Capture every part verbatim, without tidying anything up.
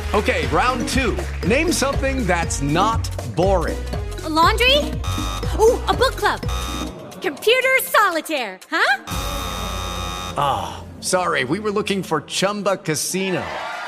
Okay, round two. Name something that's not boring. A laundry? Ooh, a book club. Computer solitaire, huh? Ah, oh, sorry, we were looking for Chumba Casino.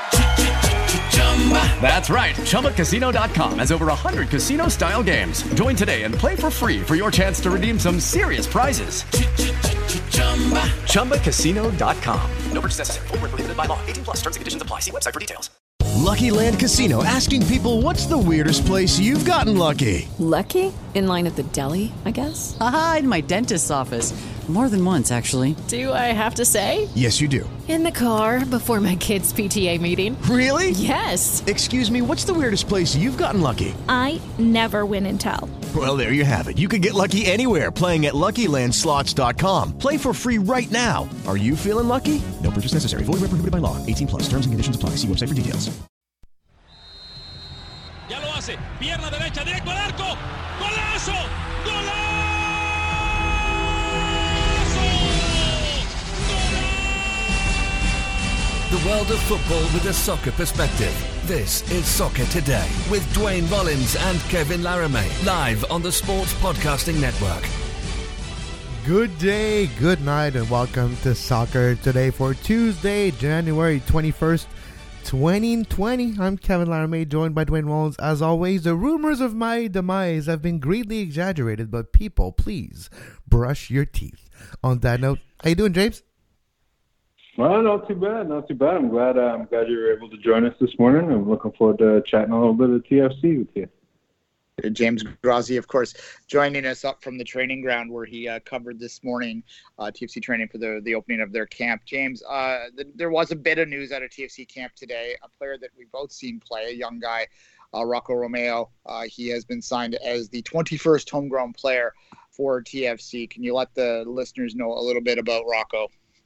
That's right, Chumba Casino dot com has over one hundred casino-style games. Join today and play for free for your chance to redeem some serious prizes. Chumba Casino dot com. No purchase necessary. Void where prohibited by law. eighteen plus terms and conditions apply. See website for details. Lucky Land Casino, asking people, what's the weirdest place you've gotten lucky? Lucky? In line at the deli, I guess? Aha, in my dentist's office. More than once, actually. Do I have to say? Yes, you do. In the car before my kids' P T A meeting. Really? Yes. Excuse me, what's the weirdest place you've gotten lucky? I never win and tell. Well, there you have it. You can get lucky anywhere, playing at Lucky Land Slots dot com. Play for free right now. Are you feeling lucky? No purchase necessary. Void where prohibited by law. eighteen plus. Terms and conditions apply. See website for details. Ya lo hace. Pierna derecha, directo al arco. ¡Golazo! ¡Golazo! The world of football with a soccer perspective. This is Soccer Today with Dwayne Rollins and Kevin Laramie, live on the Sports Podcasting Network. Good day, good night, and welcome to Soccer Today for Tuesday, January twenty-first, twenty twenty. I'm Kevin Laramie, joined by Dwayne Rollins. As always, the rumors of my demise have been greatly exaggerated, but people, please brush your teeth. On that note, how you doing, James? Well, not too bad, not too bad. I'm glad uh, I'm glad you were able to join us this morning. I'm looking forward to chatting a little bit of T F C with you. James Grazi, of course, joining us up from the training ground where he uh, covered this morning uh, T F C training for the, the opening of their camp. James, uh, the, there was a bit of news out of T F C camp today. A player that we've both seen play, a young guy, uh, Rocco Romeo. Uh, he has been signed as the twenty-first homegrown player for T F C. Can you let the listeners know a little bit about Rocco?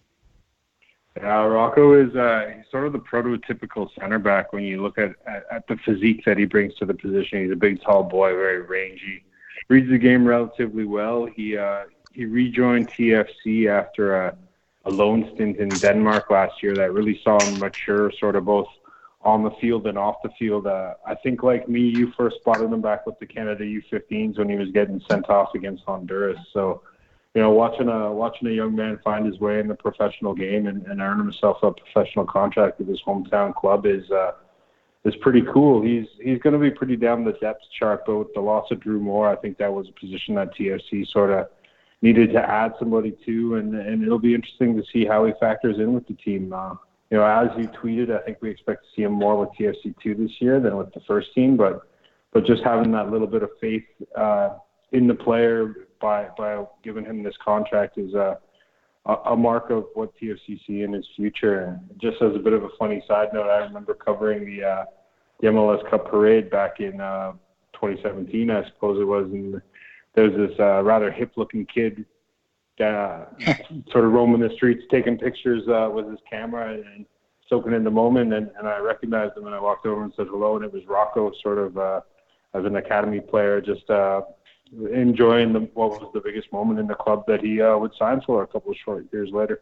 Yeah, Rocco is uh, he's sort of the prototypical center back when you look at, at, at the physique that he brings to the position. He's a big, tall boy, very rangy. Reads the game relatively well. He uh, he rejoined T F C after a, a loan stint in Denmark last year that really saw him mature, sort of both on the field and off the field. Uh, I think, like me, you first spotted him back with the Canada U fifteens when he was getting sent off against Honduras. So, you know, watching a watching a young man find his way in the professional game and, and earn himself a professional contract with his hometown club is uh, is pretty cool. He's he's going to be pretty down the depth chart, but with the loss of Drew Moore, I think that was a position that T F C sort of needed to add somebody to, and and it'll be interesting to see how he factors in with the team. Uh, you know, as you tweeted, I think we expect to see him more with T F C two this year than with the first team, but but just having that little bit of faith uh, in the player by by giving him this contract is a, a mark of what T F C see in his future. And just as a bit of a funny side note, I remember covering the, uh, the M L S Cup parade back in uh, twenty seventeen, I suppose it was, and there was this uh, rather hip-looking kid uh, sort of roaming the streets, taking pictures uh, with his camera and soaking in the moment, and, and I recognized him and I walked over and said hello, and it was Rocco, sort of uh, as an academy player, just uh, enjoying the, what was the biggest moment in the club that he uh, would sign for a couple of short years later.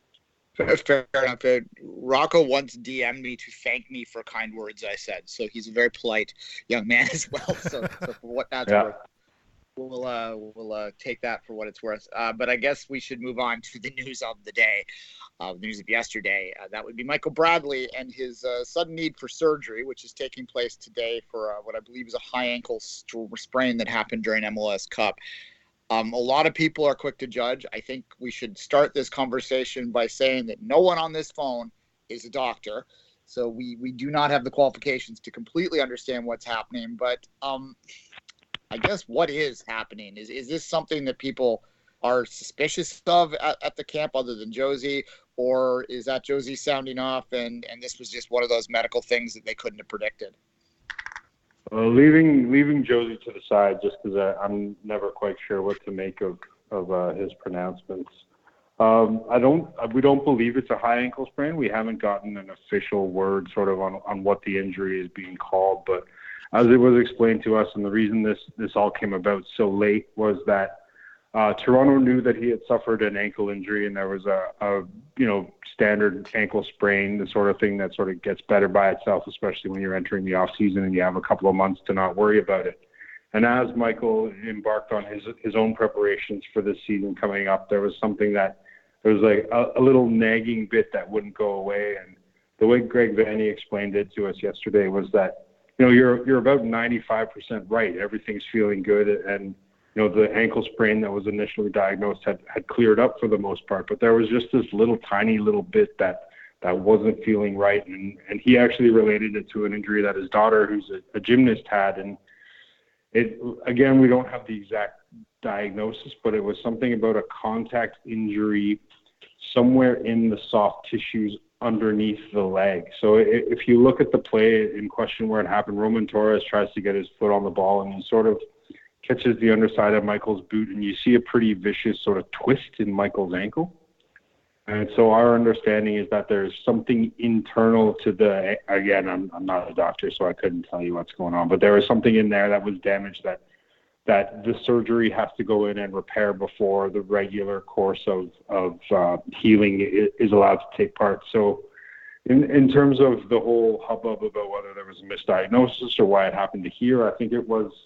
Fair enough. Uh, Rocco once D M'd me to thank me for kind words I said, so he's a very polite young man as well. So, so for what that's yeah. worth, we'll uh, we'll uh, take that for what it's worth. Uh, but I guess we should move on to the news of the day, uh, the news of yesterday. Uh, that would be Michael Bradley and his uh, sudden need for surgery, which is taking place today for uh, what I believe is a high ankle st- sprain that happened during M L S Cup. Um, a lot of people are quick to judge. I think we should start this conversation by saying that no one on this phone is a doctor. So we, we do not have the qualifications to completely understand what's happening. But um, I guess what is happening? Is is this something that people are suspicious of at, at the camp other than Josie? Or is that Josie sounding off and, and this was just one of those medical things that they couldn't have predicted? Well, leaving leaving Josie to the side, just because I'm never quite sure what to make of of uh, his pronouncements. Um, I don't. We don't believe it's a high ankle sprain. We haven't gotten an official word, sort of, on on what the injury is being called. But as it was explained to us, and the reason this this all came about so late was that Uh, Toronto knew that he had suffered an ankle injury, and there was a, a, you know, standard ankle sprain, the sort of thing that sort of gets better by itself, especially when you're entering the off season and you have a couple of months to not worry about it. And as Michael embarked on his his own preparations for this season coming up, there was something that there was like a, a little nagging bit that wouldn't go away. And the way Greg Vanney explained it to us yesterday was that, you know, you're you're about ninety-five percent right. Everything's feeling good, and you know, the ankle sprain that was initially diagnosed had, had cleared up for the most part, but there was just this little tiny little bit that, that wasn't feeling right. And, and he actually related it to an injury that his daughter, who's a, a gymnast, had. And it, again, we don't have the exact diagnosis, but it was something about a contact injury somewhere in the soft tissues underneath the leg. So if you look at the play in question where it happened, Roman Torres tries to get his foot on the ball, and he sort of catches the underside of Michael's boot, and you see a pretty vicious sort of twist in Michael's ankle. And so our understanding is that there's something internal to the, again, I'm, I'm not a doctor, so I couldn't tell you what's going on, but there was something in there that was damaged that that the surgery has to go in and repair before the regular course of, of uh, healing is allowed to take part. So in, in terms of the whole hubbub about whether there was a misdiagnosis or why it happened to here, I think it was,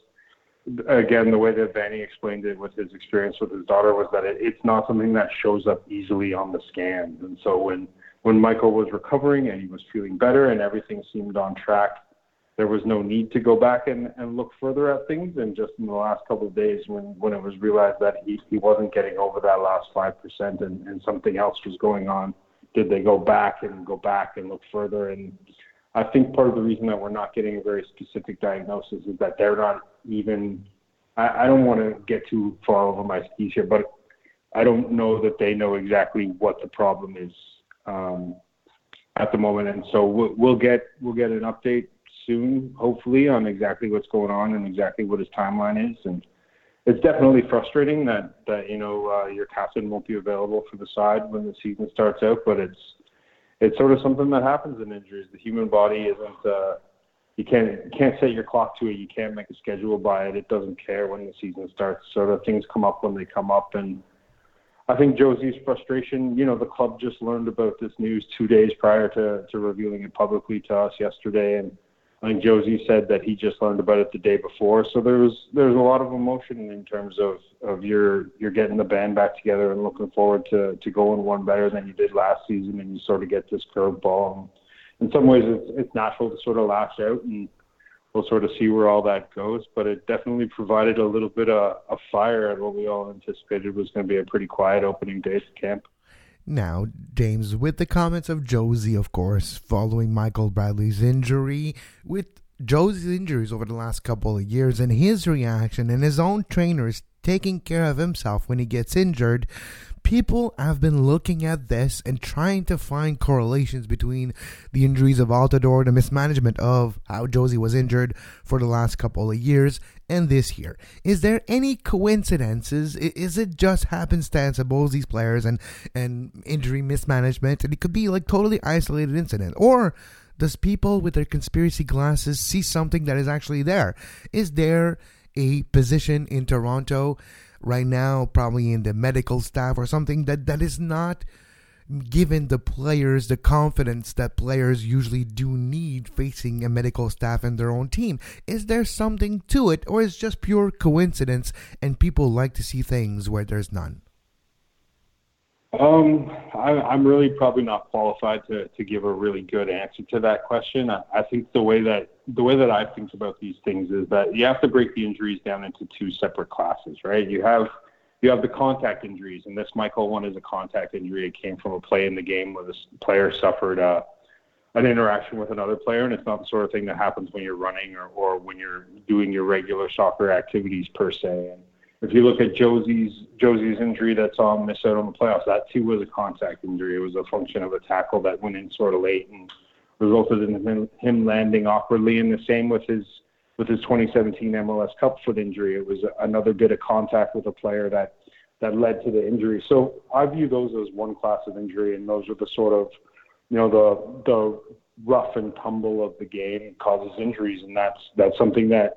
again, the way that Vanney explained it with his experience with his daughter was that it, it's not something that shows up easily on the scans. And so when, when Michael was recovering and he was feeling better and everything seemed on track, there was no need to go back and, and look further at things. And just in the last couple of days when, when it was realized that he, he wasn't getting over that last five percent and, and something else was going on, did they go back and go back and look further? And I think part of the reason that we're not getting a very specific diagnosis is that they're not even, I, I don't want to get too far over my skis here, but I don't know that they know exactly what the problem is um, at the moment. And so we'll, we'll get we'll get an update soon, hopefully, on exactly what's going on and exactly what his timeline is. And it's definitely frustrating that, that you know, uh, your captain won't be available for the side when the season starts out, but it's it's sort of something that happens in injuries. The human body isn't, uh, you can't you can't set your clock to it. You can't make a schedule by it. It doesn't care when the season starts. Sort of things come up when they come up. And I think Josie's frustration, you know, the club just learned about this news two days prior to, to revealing it publicly to us yesterday. And I think Josie said that he just learned about it the day before. So there was there's a lot of emotion in terms of, of your you're getting the band back together and looking forward to, to going one better than you did last season, and you sort of get this curveball. And in some ways, it's, it's natural to sort of lash out, and we'll sort of see where all that goes. But it definitely provided a little bit of, of fire at what we all anticipated was going to be a pretty quiet opening day to camp. Now, James, with the comments of Josie, of course, following Michael Bradley's injury, with Josie's injuries over the last couple of years and his reaction and his own trainers taking care of himself when he gets injured, people have been looking at this and trying to find correlations between the injuries of Altidore, the mismanagement of how Josie was injured for the last couple of years, and this year. Is there any coincidences? Is it just happenstance of both these players and, and injury mismanagement? And it could be like totally isolated incident. Or does people with their conspiracy glasses see something that is actually there? Is there a position in Toronto right now, probably in the medical staff or something, that, that is not giving the players the confidence that players usually do need facing a medical staff and their own team? Is there something to it, or is it just pure coincidence and people like to see things where there's none? Um, I, I'm really probably not qualified to, to give a really good answer to that question. I, I think the way that the way that I think about these things is that you have to break the injuries down into two separate classes, right? You have you have the contact injuries, and this Michael one is a contact injury. It came from a play in the game where this player suffered uh, an interaction with another player, and it's not the sort of thing that happens when you're running or, or when you're doing your regular soccer activities per se. And if you look at Josie's Josie's injury that saw him miss out on the playoffs, that too was a contact injury. It was a function of a tackle that went in sort of late and resulted in him, him landing awkwardly. And the same with his with his twenty seventeen M L S Cup foot injury. It was another bit of contact with a player that, that led to the injury. So I view those as one class of injury, and those are the sort of, you know, the the rough and tumble of the game causes injuries, and that's that's something that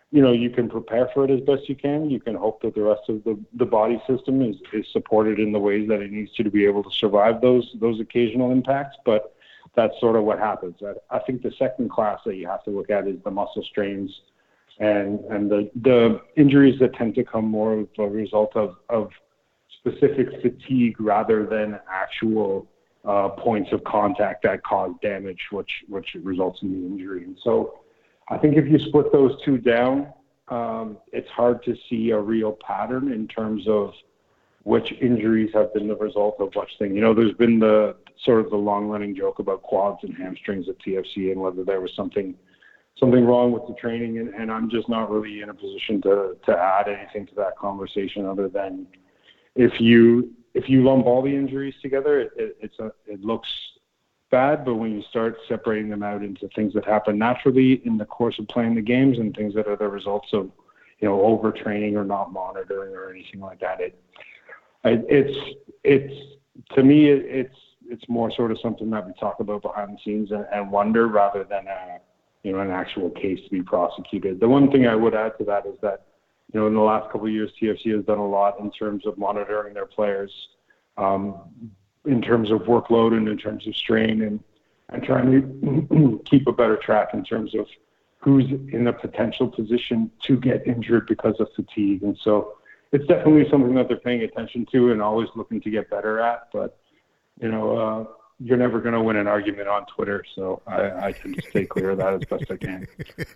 you know, you can prepare for it as best you can. You can hope that the rest of the, the body system is, is supported in the ways that it needs to to be able to survive those those occasional impacts. But that's sort of what happens. I, I think the second class that you have to look at is the muscle strains and and the, the injuries that tend to come more as a result of, of specific fatigue rather than actual uh, points of contact that cause damage, which which results in the injury. And so I think if you split those two down, um, it's hard to see a real pattern in terms of which injuries have been the result of which thing. You know, there's been the sort of the long-running joke about quads and hamstrings at T F C and whether there was something something wrong with the training, and, and I'm just not really in a position to to add anything to that conversation other than if you if you lump all the injuries together, it, it, it's a, it looks bad, but when you start separating them out into things that happen naturally in the course of playing the games and things that are the results of, you know, overtraining or not monitoring or anything like that, it, it it's it's to me it, it's it's more sort of something that we talk about behind the scenes and, and wonder rather than a, you know, an actual case to be prosecuted. The one thing I would add to that is that, you know, in the last couple of years, T F C has done a lot in terms of monitoring their players. Um, in terms of workload and in terms of strain and, and trying to keep a better track in terms of who's in a potential position to get injured because of fatigue. And so it's definitely something that they're paying attention to and always looking to get better at. But, you know, uh, you're never going to win an argument on Twitter, so I, I can stay clear of that as best I can.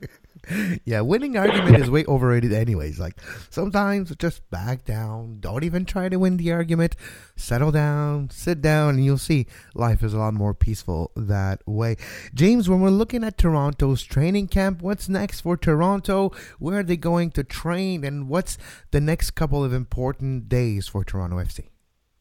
Yeah, winning argument is way overrated anyways. Like, sometimes just back down. Don't even try to win the argument. Settle down, sit down, and you'll see life is a lot more peaceful that way. James, when we're looking at Toronto's training camp, what's next for Toronto? Where are they going to train? And what's the next couple of important days for Toronto F C?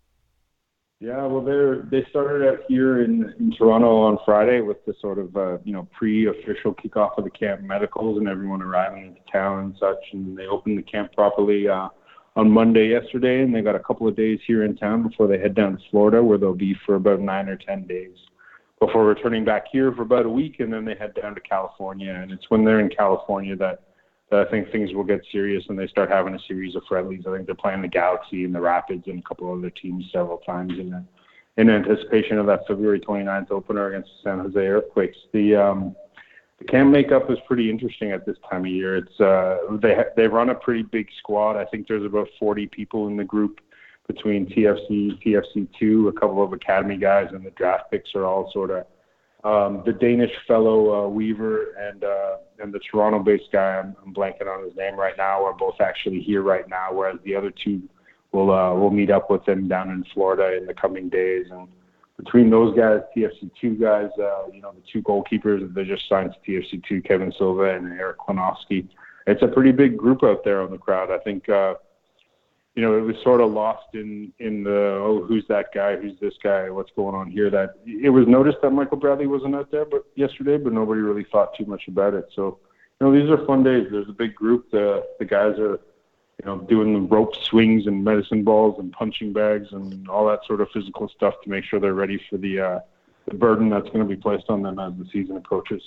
Yeah, well, they're they started out here in, in Toronto on Friday with the sort of uh, you know pre-official kickoff of the camp medicals and everyone arriving into town and such, and they opened the camp properly uh, on Monday yesterday, and they got a couple of days here in town before they head down to Florida, where they'll be for about nine or ten days before returning back here for about a week, and then they head down to California, and it's when they're in California that I think things will get serious and they start having a series of friendlies. I think they're playing the Galaxy and the Rapids and a couple other teams several times in a, in anticipation of that February twenty-ninth opener against the San Jose Earthquakes. The um, the camp makeup is pretty interesting at this time of year. It's uh, they ha- they run a pretty big squad. I think there's about forty people in the group between T F C, T F C two, a couple of academy guys, and the draft picks are all sort of Um, the Danish fellow uh, Weaver and uh, and the Toronto-based guy, I'm, I'm blanking on his name right now, are both actually here right now, whereas the other two will uh, will meet up with them down in Florida in the coming days. And between those guys, T F C two guys, uh, you know, the two goalkeepers that they just signed to T F C two, Kevin Silva and Eric Klanowski, it's a pretty big group out there on the crowd. I think, uh, you know, it was sort of lost in, in the, oh, who's that guy? Who's this guy? What's going on here? That it was noticed that Michael Bradley wasn't out there but yesterday, but nobody really thought too much about it. So, you know, these are fun days. There's a big group. The the guys are, you know, doing the rope swings and medicine balls and punching bags and all that sort of physical stuff to make sure they're ready for the, uh, the burden that's going to be placed on them as the season approaches.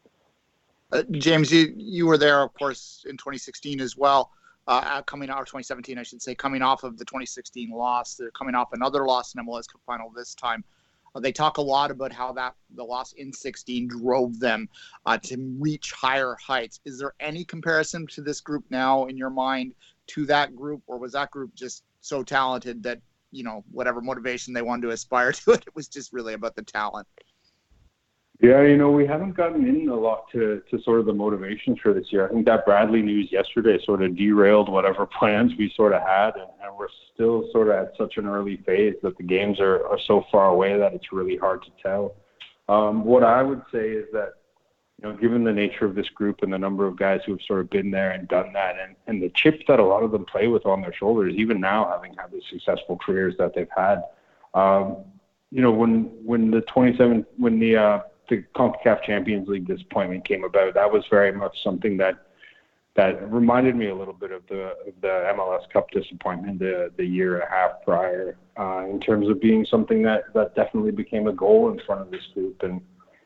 Uh, James, you, you were there, of course, in twenty sixteen as well. Uh, coming out of twenty seventeen, I should say, coming off of the twenty sixteen loss. They're coming off another loss in M L S Cup final this time. Uh, they talk a lot about how that the loss in sixteen drove them uh, to reach higher heights. Is there any comparison to this group now in your mind to that group, or was that group just so talented that, you know, whatever motivation they wanted to aspire to it, it was just really about the talent? Yeah, you know, we haven't gotten in a lot to, to sort of the motivations for this year. I think that Bradley news yesterday sort of derailed whatever plans we sort of had, and, and we're still sort of at such an early phase that the games are, are so far away that it's really hard to tell. Um, what I would say is that, you know, given the nature of this group and the number of guys who have sort of been there and done that, and, and the chip that a lot of them play with on their shoulders, even now having had the successful careers that they've had, um, you know, when when the twenty-seven, when the uh, the CONCACAF Champions League disappointment came about, that was very much something that that reminded me a little bit of the of the M L S Cup disappointment the the year and a half prior, uh, in terms of being something that, that definitely became a goal in front of this group. And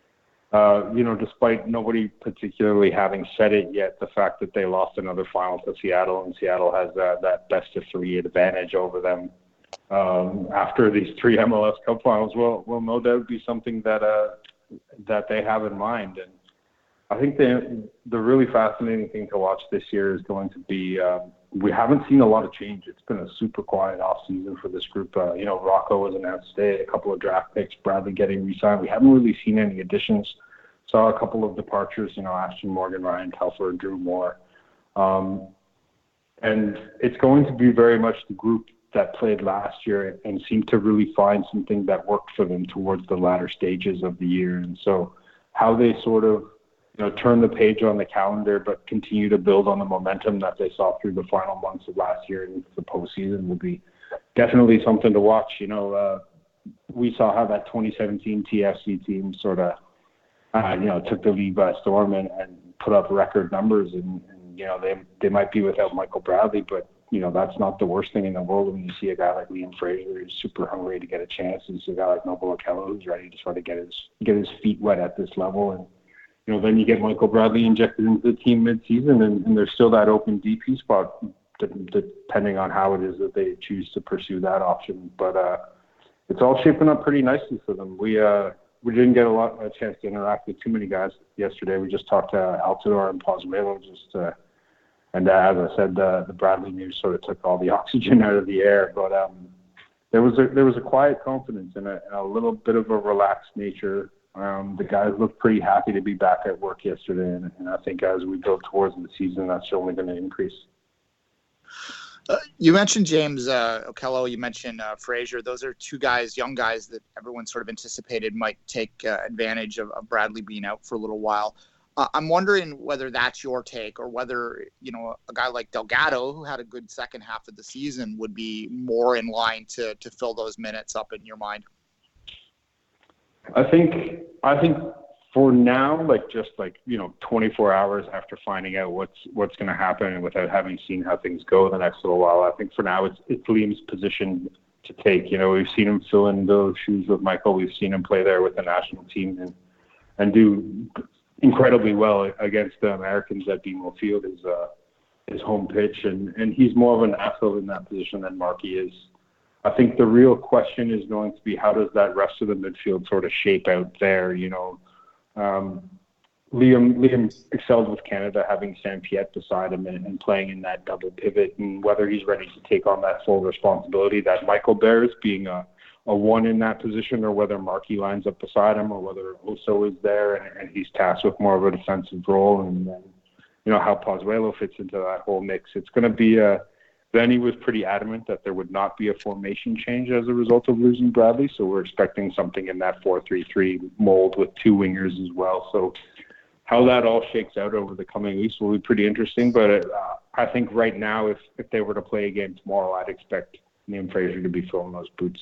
uh, you know, despite nobody particularly having said it yet, the fact that they lost another final to Seattle, and Seattle has that, that best of three advantage over them um, after these three M L S Cup finals will, will no doubt be something that uh, that they have in mind. And I think the the really fascinating thing to watch this year is going to be um, we haven't seen a lot of change. It's been a super quiet off season for this group. Uh, you know, Rocco was announced today, a couple of draft picks, Bradley getting re-signed. We haven't really seen any additions. Saw a couple of departures, you know, Ashton Morgan, Ryan Telfer, Drew Moore. Um, and it's going to be very much the group that played last year and seemed to really find something that worked for them towards the latter stages of the year. And so how they sort of, you know, turn the page on the calendar, but continue to build on the momentum that they saw through the final months of last year and into the postseason will be definitely something to watch. You know, uh, we saw how that twenty seventeen T F C team sort of, uh, you know, took the lead by storm and, and put up record numbers. And, and, you know, they they might be without Michael Bradley, but, you know, that's not the worst thing in the world when you see a guy like Liam Fraser who's super hungry to get a chance, and you see a guy like Noble Okello who's ready to sort of get his get his feet wet at this level. And you know, then you get Michael Bradley injected into the team mid-season, and, and there's still that open D P spot, depending on how it is that they choose to pursue that option. But uh, it's all shaping up pretty nicely for them. We uh, we didn't get a lot a chance to interact with too many guys yesterday. We just talked to Altidore and Pozuelo, just uh, and uh, as I said, the, the Bradley news sort of took all the oxygen out of the air. But um, there was a there was a quiet confidence and a, a little bit of a relaxed nature. Um, the guys looked pretty happy to be back at work yesterday, and, and I think as we go towards the season, that's only going to increase. Uh, you mentioned James uh, Okello, you mentioned uh, Fraser. Those are two guys, young guys, that everyone sort of anticipated might take uh, advantage of, of Bradley being out for a little while. Uh, I'm wondering whether that's your take, or whether, you know, a guy like Delgado, who had a good second half of the season, would be more in line to to fill those minutes up in your mind. I think I think for now, like just like, you know, twenty-four hours after finding out what's what's going to happen and without having seen how things go the next little while, I think for now it's it's Liam's position to take. You know, we've seen him fill in those shoes with Michael. We've seen him play there with the national team and and do incredibly well against the Americans at B M O Field, his uh, his home pitch, and and he's more of an asset in that position than Markey is. I think the real question is going to be, how does that rest of the midfield sort of shape out there? You know, um, Liam Liam excelled with Canada, having Sam Piet beside him and, and playing in that double pivot, and whether he's ready to take on that full responsibility that Michael bears, being a, a one in that position, or whether Markey lines up beside him, or whether Oso is there and, and he's tasked with more of a defensive role, and then, you know, how Pozuelo fits into that whole mix. It's going to be a Benny was pretty adamant that there would not be a formation change as a result of losing Bradley, so we're expecting something in that four three three mold with two wingers as well. So how that all shakes out over the coming weeks will be pretty interesting, but uh, I think right now, if, if they were to play a game tomorrow, I'd expect Liam Fraser to be filling those boots.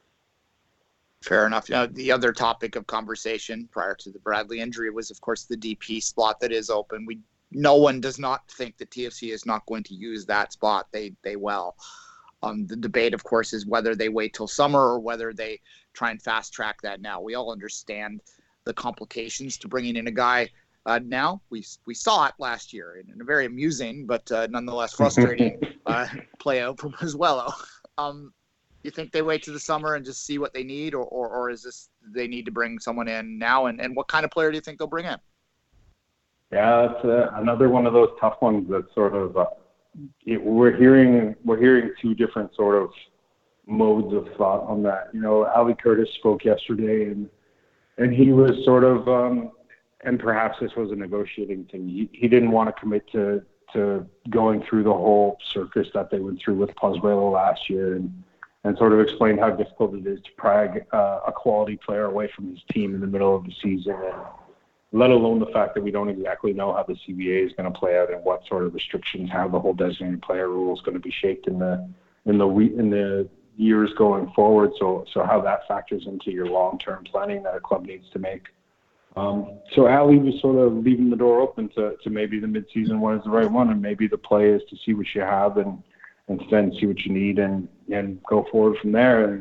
Fair enough. You know, the other topic of conversation prior to the Bradley injury was, of course, the D P spot that is open. We No one does not think that T F C is not going to use that spot. They they will. Um, the debate, of course, is whether they wait till summer or whether they try and fast track that now. We all understand the complications to bringing in a guy uh, now. We we saw it last year in, in a very amusing but uh, nonetheless frustrating uh, play out from Pozuelo. Um, you think they wait to the summer and just see what they need, or, or, or is this they need to bring someone in now? And, and what kind of player do you think they'll bring in? Yeah, it's uh, another one of those tough ones that sort of uh, it, we're hearing we're hearing two different sort of modes of thought on that. You know, Ali Curtis spoke yesterday, and and he was sort of um, and perhaps this was a negotiating thing. He, he didn't want to commit to to going through the whole circus that they went through with Pozuelo last year, and and sort of explained how difficult it is to pry uh, a quality player away from his team in the middle of the season, and let alone the fact that we don't exactly know how the C B A is going to play out and what sort of restrictions, how the whole designated player rule is going to be shaped in the in the in the years going forward. So so how that factors into your long-term planning that a club needs to make. Um, so Ali was sort of leaving the door open to, to maybe the mid-season one is the right one, and maybe the play is to see what you have and and then see what you need and, and go forward from there. And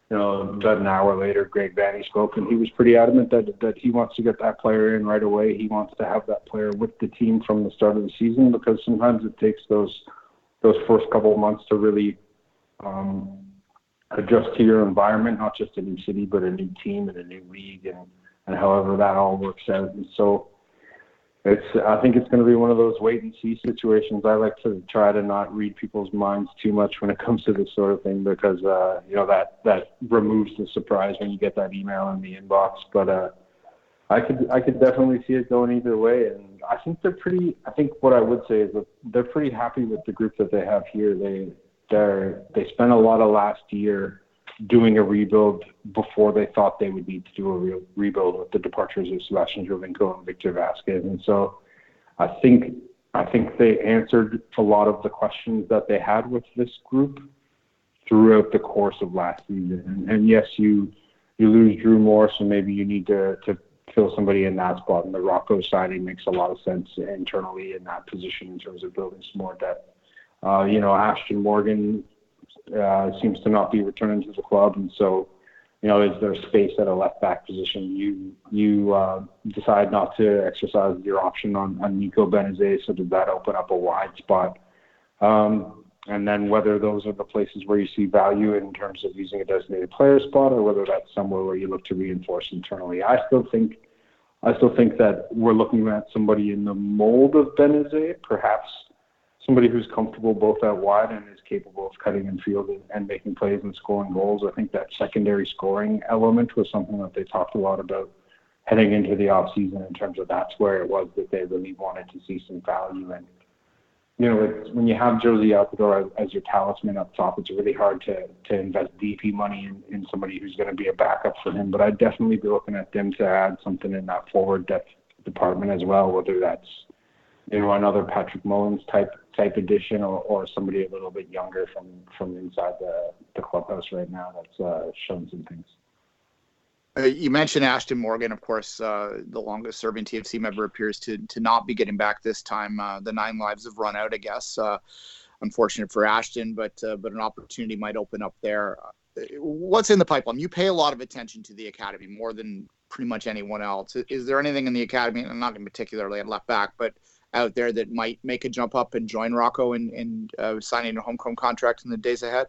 you know, about an hour later, Greg Vanney spoke, and he was pretty adamant that that he wants to get that player in right away. He wants to have that player with the team from the start of the season, because sometimes it takes those those first couple of months to really um, adjust to your environment, not just a new city, but a new team and a new league, and, and however that all works out. And so it's, I think it's going to be one of those wait and see situations. I like to try to not read people's minds too much when it comes to this sort of thing, because, uh, you know, that, that removes the surprise when you get that email in the inbox. But uh, I could, I could definitely see it going either way. And I think they're pretty, I think what I would say is that they're pretty happy with the group that they have here. They, they're, they spent a lot of last year doing a rebuild before they thought they would need to do a real rebuild with the departures of Sebastian Jovinko and Victor Vasquez. And so I think I think they answered a lot of the questions that they had with this group throughout the course of last season. And, and yes, you you lose Drew Morris, and maybe you need to, to fill somebody in that spot. And the Rocco signing makes a lot of sense internally in that position in terms of building some more depth. Uh, you know, Ashton Morgan Uh, seems to not be returning to the club, and so, you know, is there space at a left back position? You you uh, decide not to exercise your option on, on Nico Benazet, so does that open up a wide spot? Um, and then whether those are the places where you see value in terms of using a designated player spot, or whether that's somewhere where you look to reinforce internally. I still think I still think that we're looking at somebody in the mold of Benazet, perhaps somebody who's comfortable both out wide and is capable of cutting in field and, and making plays and scoring goals. I think that secondary scoring element was something that they talked a lot about heading into the offseason, in terms of that's where it was that they really wanted to see some value. And, you know, it's, when you have Josie Altidore as, as your talisman up top, it's really hard to, to invest D P money in, in somebody who's going to be a backup for him. But I'd definitely be looking at them to add something in that forward depth department as well, whether that's, you know, another Patrick Mullins type type addition, or, or somebody a little bit younger from, from inside the, the clubhouse right now that's uh, shown some things. Uh, you mentioned Ashton Morgan, of course, uh, the longest serving T F C member appears to to not be getting back this time. Uh, the nine lives have run out, I guess. Uh, unfortunate for Ashton, but uh, but an opportunity might open up there. Uh, what's in the pipeline? You pay a lot of attention to the academy, more than pretty much anyone else. Is there anything in the academy, and not in particularly at left back, but out there that might make a jump up and join Rocco in, in uh, signing a homegrown contract in the days ahead?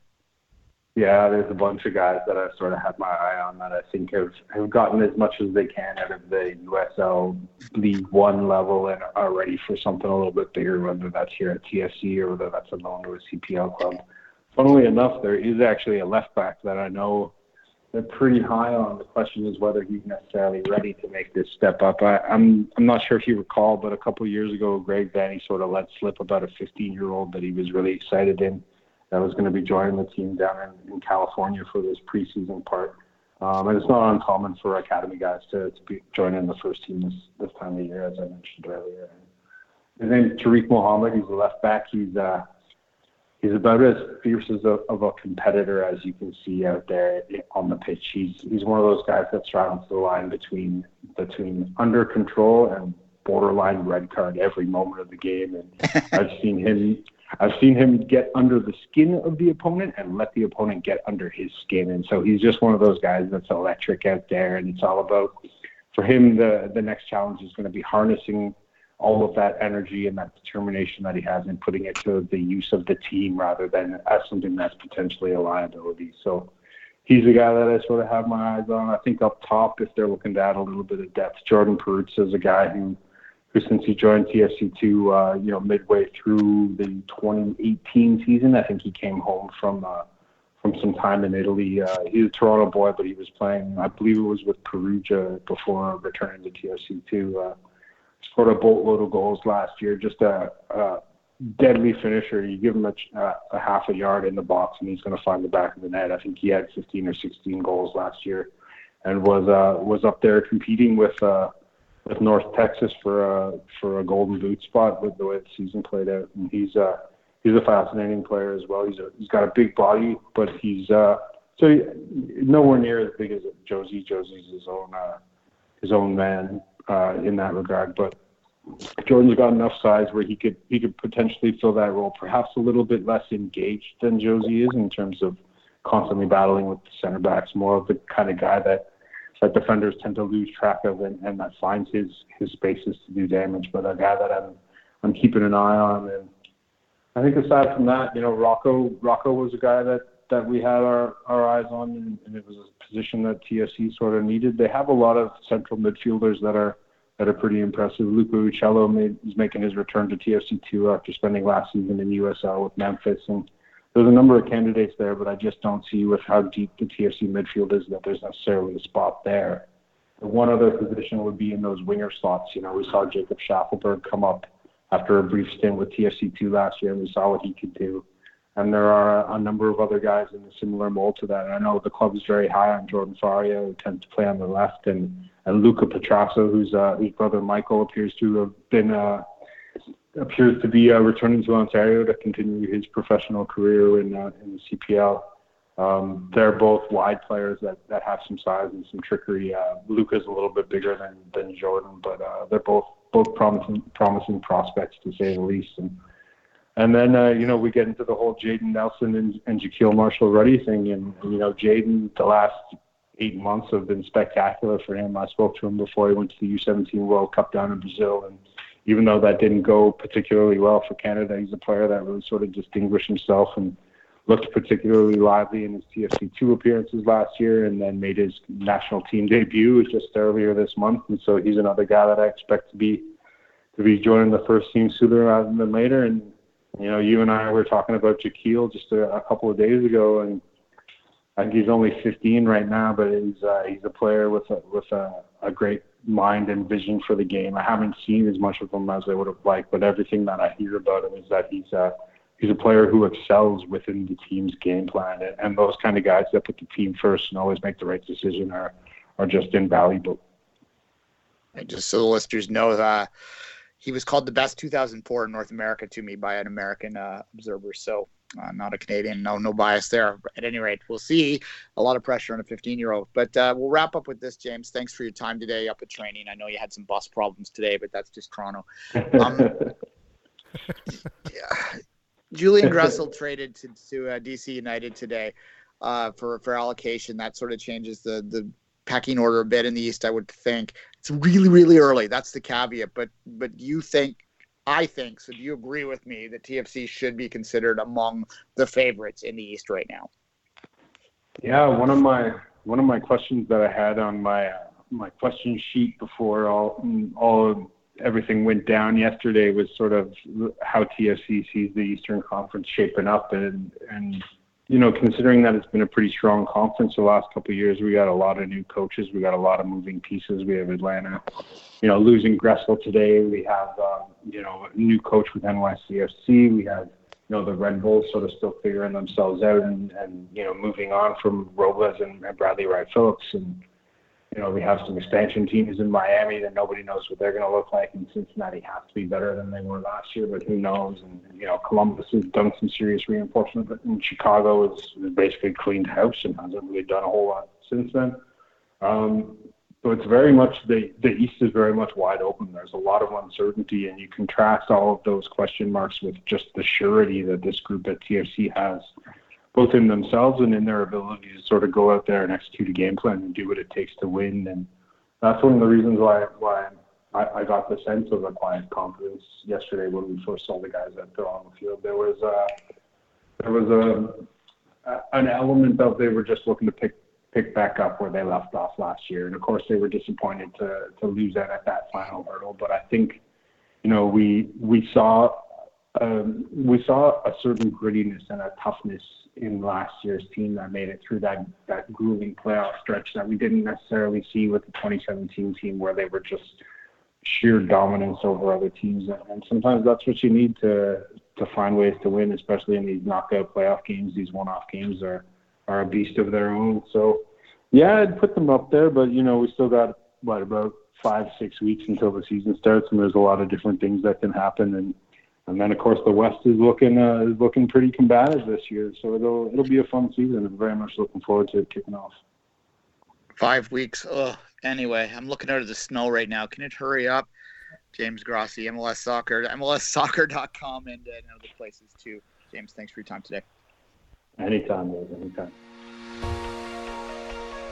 Yeah, there's a bunch of guys that I've sort of had my eye on that I think have, have gotten as much as they can out of the U S L League One level and are ready for something a little bit bigger, whether that's here at T F C or whether that's a loan to a C P L club. Funnily enough, there is actually a left back that I know they're pretty high on. The question is whether he's necessarily ready to make this step up. I, I'm I'm not sure if you recall, but a couple of years ago, Greg Vanney sort of let slip about a fifteen-year-old that he was really excited in, that was going to be joining the team down in, in California for this preseason part. Um, and it's not uncommon for academy guys to, to be joining the first team this, this time of year, as I mentioned earlier. His name is Tariq Mohammed. He's a left back. He's uh, He's about as fierce as a, of a competitor as you can see out there on the pitch. He's he's one of those guys that straddles the line between between under control and borderline red card every moment of the game. And I've seen him I've seen him get under the skin of the opponent and let the opponent get under his skin. And so he's just one of those guys that's electric out there. And it's all about, for him, the the next challenge is going to be harnessing all of that energy and that determination that he has and putting it to the use of the team rather than as something that's potentially a liability. So he's a guy that I sort of have my eyes on. I think up top, if they're looking to add a little bit of depth, Jordan Perutz is a guy who, who since he joined T F C two, uh, you know, midway through the twenty eighteen season, I think he came home from uh, from some time in Italy. Uh, he's a Toronto boy, but he was playing, I believe it was with Perugia before returning to T F C two. Uh, scored a boatload of goals last year, just a, a deadly finisher. You give him a, a half a yard in the box and he's going to find the back of the net. I think he had fifteen or sixteen goals last year and was uh, was up there competing with uh, with North Texas for a, for a Golden Boot spot with the way the season played out. And he's uh, he's a fascinating player as well. He's a, he's got a big body, but he's uh, so he, nowhere near as big as Josie. Josie's his own uh, his own man uh, in that regard, but Jordan's got enough size where he could he could potentially fill that role, perhaps a little bit less engaged than Josie is in terms of constantly battling with the center backs, more of the kind of guy that that defenders tend to lose track of, and, and that finds his his spaces to do damage. But a guy that I'm I'm keeping an eye on. And I think aside from that, you know, Rocco Rocco was a guy that, that we had our, our eyes on, and, and it was a position that T F C sort of needed. They have a lot of central midfielders that are that are pretty impressive. Luca Uccello made, is making his return to T F C two after spending last season in U S L with Memphis, and there's a number of candidates there, but I just don't see with how deep the T F C midfield is that there's necessarily a spot there. The one other position would be in those winger slots. You know, we saw Jacob Schaffelberg come up after a brief stint with T F C two last year, and we saw what he could do. And there are a number of other guys in a similar mold to that. And I know the club is very high on Jordan Faria, who tends to play on the left, and, and Luca Petrasso, who's, uh, whose brother Michael appears to have been uh, appears to be uh, returning to Ontario to continue his professional career in uh, in the C P L. Um, they're both wide players that, that have some size and some trickery. Uh, Luca's a little bit bigger than, than Jordan, but uh, they're both both promising promising prospects, to say the least. And And then, uh, you know, we get into the whole Jaden Nelson and, and Jaquil Marshall-Ruddy thing. And, and, you know, Jaden, the last eight months have been spectacular for him. I spoke to him before he went to the U seventeen World Cup down in Brazil. And even though that didn't go particularly well for Canada, he's a player that really sort of distinguished himself and looked particularly lively in his T F C two appearances last year, and then made his national team debut just earlier this month. And so he's another guy that I expect to be to be joining the first team sooner rather than later. And you know, you and I were talking about Jaquil just a, a couple of days ago, and I think he's only fifteen right now, but he's uh, he's a player with a with a, a great mind and vision for the game. I haven't seen as much of him as I would have liked, but everything that I hear about him is that he's a he's a player who excels within the team's game plan, and, and those kind of guys that put the team first and always make the right decision are are just invaluable. And just so the listeners know that. He was called the best two thousand four in North America to me by an American uh, observer. So uh, not a Canadian, no no bias there. But at any rate, we'll see. A lot of pressure on a fifteen-year-old. But uh, we'll wrap up with this, James. Thanks for your time today up at training. I know you had some bus problems today, but that's just Toronto. Um, yeah. Julian Gressel traded to, to uh, D C United today uh, for, for allocation. That sort of changes the the pecking order a bit in the East, I would think. It's really, really early. That's the caveat. But but you think, I think, so do you agree with me that T F C should be considered among the favorites in the East right now? Yeah, one of my one of my questions that I had on my uh, my question sheet before all all everything went down yesterday was sort of how T F C sees the Eastern Conference shaping up, and and you know, considering that it's been a pretty strong conference the last couple of years, we got a lot of new coaches. We got a lot of moving pieces. We have Atlanta, you know, losing Gressel today. We have, um, you know, a new coach with N Y C F C. We have, you know, the Red Bulls sort of still figuring themselves out and, and you know, moving on from Robles and, and Bradley Wright Phillips. And, you know, we have some expansion teams in Miami that nobody knows what they're going to look like, and Cincinnati has to be better than they were last year, but who knows? And, you know, Columbus has done some serious reinforcement, but in Chicago is, is basically cleaned house and hasn't really done a whole lot since then. Um, so it's very much, the, the East is very much wide open. There's a lot of uncertainty, and you contrast all of those question marks with just the surety that this group at T F C has, both in themselves and in their ability to sort of go out there and execute a game plan and do what it takes to win. And that's one of the reasons why why I, I got the sense of a quiet confidence yesterday when we first saw the guys out there on the field. There was a, there was a, a an element of they were just looking to pick pick back up where they left off last year. And of course they were disappointed to to lose that at that final hurdle. But I think, you know, we we saw um, we saw a certain grittiness and a toughness in last year's team that made it through that, that grueling playoff stretch that we didn't necessarily see with the twenty seventeen team, where they were just sheer dominance over other teams. And sometimes that's what you need to to find ways to win, especially in these knockout playoff games. These one-off games are, are a beast of their own. So, yeah, I'd put them up there, but, you know, we still got, what, about five, six weeks until the season starts, and there's a lot of different things that can happen. And And then, of course, the West is looking uh, is looking pretty combative this year, so it'll it'll be a fun season. I'm very much looking forward to it kicking off. Five weeks. Ugh. Anyway, I'm looking out of the snow right now. Can it hurry up? James Grossi, M L S Soccer, M L S soccer dot com, and, uh, and other places too. James, thanks for your time today. Anytime, man. Anytime.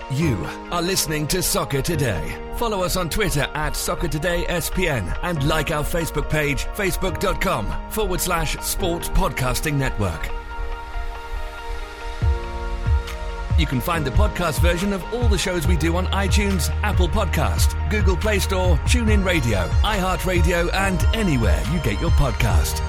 You are listening to Soccer Today. Follow us on Twitter at Soccer Today S P N and like our Facebook page, facebook.com forward slash sports podcasting network. You can find the podcast version of all the shows we do on iTunes, Apple Podcast, Google Play Store, TuneIn Radio, iHeartRadio, and anywhere you get your podcast.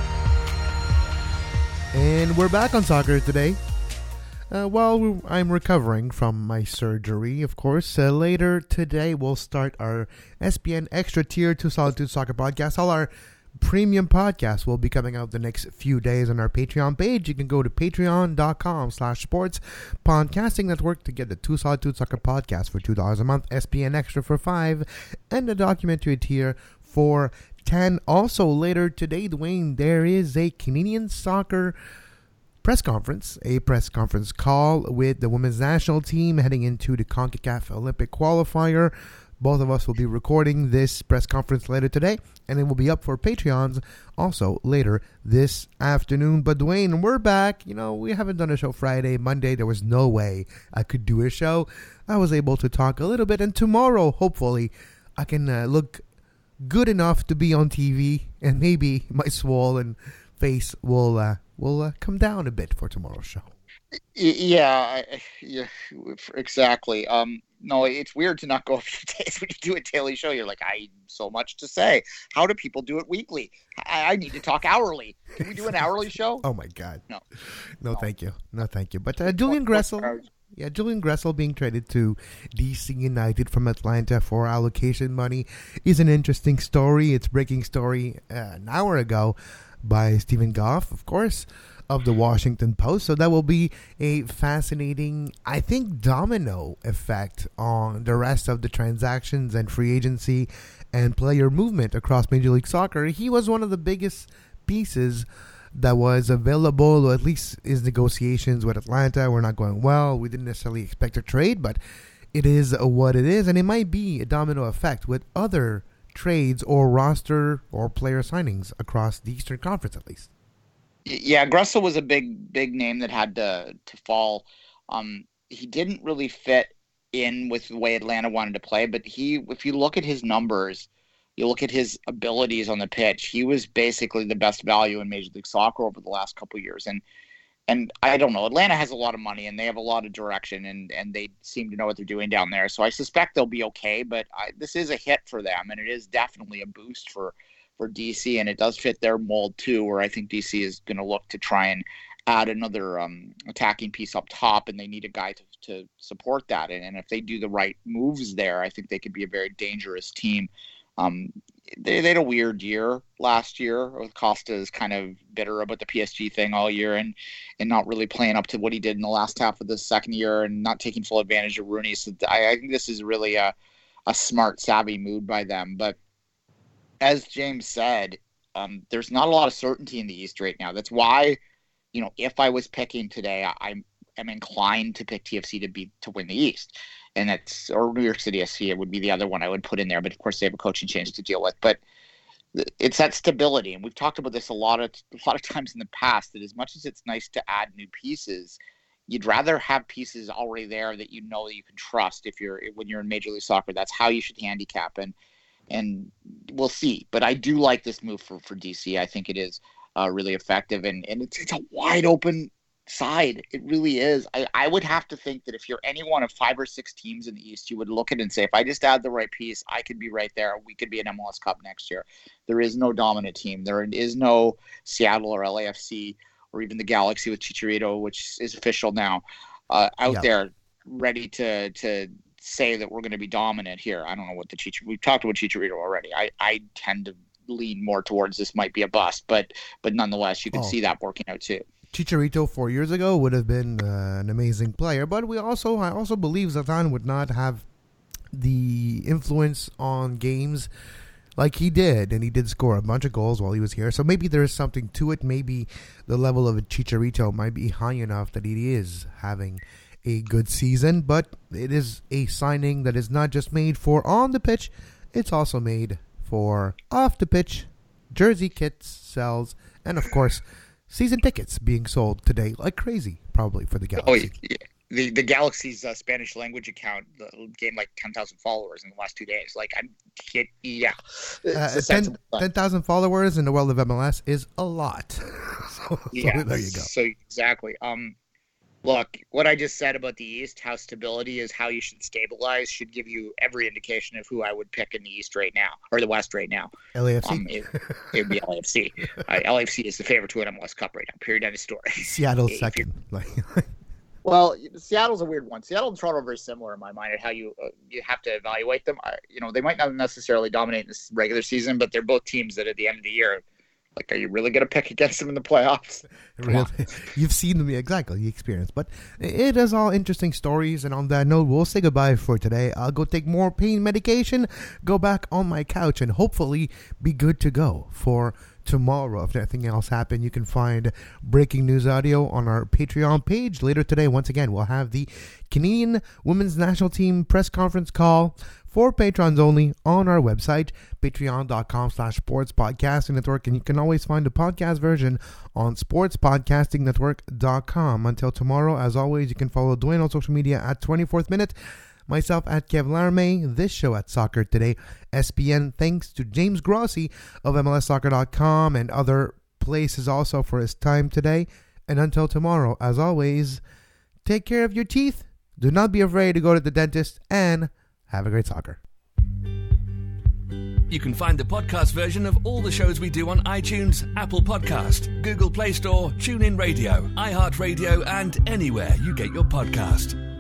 And we're back on Soccer Today. Uh, while I'm recovering from my surgery, of course, uh, later today we'll start our S P N Extra Tier two Solitude Soccer podcast. All our premium podcasts will be coming out the next few days on our Patreon page. You can go to patreon.com slash sports podcasting network to get the two Solitude Soccer podcast for two dollars a month, S P N Extra for five dollars, and the documentary tier for ten dollars. Also, later today, Dwayne, there is a Canadian soccer press conference, a press conference call with the women's national team heading into the CONCACAF Olympic qualifier. Both of us will be recording this press conference later today, and it will be up for Patreons also later this afternoon. But Dwayne, we're back. You know, we haven't done a show Friday. Monday, there was no way I could do a show. I was able to talk a little bit, and tomorrow, hopefully, I can uh, look good enough to be on T V, and maybe my swollen face will uh, will uh, come down a bit for tomorrow's show. Yeah, yeah, exactly. Um, no, it's weird to not go a few days when you do a daily show. You're like, I so much to say. How do people do it weekly? I, I need to talk hourly. Can we do an hourly show? Oh my God. No, no, no. thank you, no, thank you. But uh, Julian Gressel, yeah, Julian Gressel being traded to D C United from Atlanta for allocation money is an interesting story. It's breaking story uh, an hour ago by Stephen Goff, of course, of the Washington Post. So that will be a fascinating, I think, domino effect on the rest of the transactions and free agency and player movement across Major League Soccer. He was one of the biggest pieces that was available, or at least his negotiations with Atlanta were not going well. We didn't necessarily expect a trade, but it is what it is, and it might be a domino effect with other trades or roster or player signings across the Eastern Conference, at least. Yeah, Gressel was a big, big name that had to to fall. Um, he didn't really fit in with the way Atlanta wanted to play, but he, if you look at his numbers, you look at his abilities on the pitch, he was basically the best value in Major League Soccer over the last couple of years. And and I don't know, Atlanta has a lot of money and they have a lot of direction, and, and they seem to know what they're doing down there. So I suspect they'll be okay, but I, this is a hit for them, and it is definitely a boost for for D C, and it does fit their mold too, where I think D C is going to look to try and add another um, attacking piece up top, and they need a guy to, to support that. And, and if they do the right moves there, I think they could be a very dangerous team. Um, they, they had a weird year last year with Costa is kind of bitter about the P S G thing all year, and, and not really playing up to what he did in the last half of the second year, and not taking full advantage of Rooney. So I, I think this is really a, a smart, savvy move by them. But as James said, um, there's not a lot of certainty in the East right now. That's why, you know, if I was picking today, I, I'm I'm inclined to pick T F C to be to win the East, and that's or New York City S C. It would be the other one I would put in there, but of course they have a coaching change to deal with. But it's that stability, and we've talked about this a lot of a lot of times in the past. That as much as it's nice to add new pieces, you'd rather have pieces already there that you know that you can trust. If you're when you're in Major League Soccer, that's how you should handicap, and and we'll see. But I do like this move for, for D C. I think it is uh, really effective, and, and it's, it's a wide open side. It really is. I, I would have to think that if you're any one of five or six teams in the East, you would look at it and say, if I just add the right piece, I could be right there. We could be an M L S Cup next year. There is no dominant team. There is no Seattle or L A F C or even the Galaxy with Chicharito, which is official now, uh, out yeah. there ready to to say that we're going to be dominant here. I don't know what the Chicharito, we've talked about Chicharito already. I, I tend to lean more towards this might be a bust, but but nonetheless, you can oh. see that working out too. Chicharito four years ago would have been uh, an amazing player, but we also I also believe Zlatan would not have the influence on games like he did, and he did score a bunch of goals while he was here. So maybe there is something to it. Maybe the level of a Chicharito might be high enough that he is having a good season, but it is a signing that is not just made for on the pitch, it's also made for off the pitch. Jersey kits, sells, and of course, season tickets being sold today like crazy, probably for the Galaxy. Oh, yeah. the the Galaxy's uh, Spanish language account gained like ten thousand followers in the last two days. Like, I'm, it, yeah, uh, ten thousand followers in the world of M L S is a lot. so, yeah, so there you go. So exactly. Um, look, what I just said about the East, how stability is how you should stabilize, should give you every indication of who I would pick in the East right now, or the West right now. L A F C. Um, it would be L A F C. uh, L A F C is the favorite to win M L S Cup right now. Period. End of story. Seattle's second. Like. Well, Seattle's a weird one. Seattle and Toronto are very similar in my mind at how you uh, you have to evaluate them. I, you know, they might not necessarily dominate this regular season, but they're both teams that at the end of the year, like, are you really going to pick against them in the playoffs? Really? You've seen them, exactly, the experience. But it is all interesting stories, and on that note, we'll say goodbye for today. I'll go take more pain medication, go back on my couch, and hopefully be good to go for tomorrow. If nothing else happened, you can find breaking news audio on our Patreon page later today. Once again, we'll have the Canadian Women's National Team press conference call for patrons only on our website, patreon.com slash sports podcasting network. And you can always find the podcast version on sports podcasting network dot com. Until tomorrow, as always, you can follow Dwayne on social media at twenty-fourth Minute, myself at Kev Laramie, this show at Soccer Today S P N. Thanks to James Grossi of M L S soccer dot com and other places also for his time today. And until tomorrow, as always, take care of your teeth. Do not be afraid to go to the dentist, and have a great soccer. You can find the podcast version of all the shows we do on iTunes, Apple Podcast, Google Play Store, TuneIn Radio, iHeartRadio, and anywhere you get your podcast.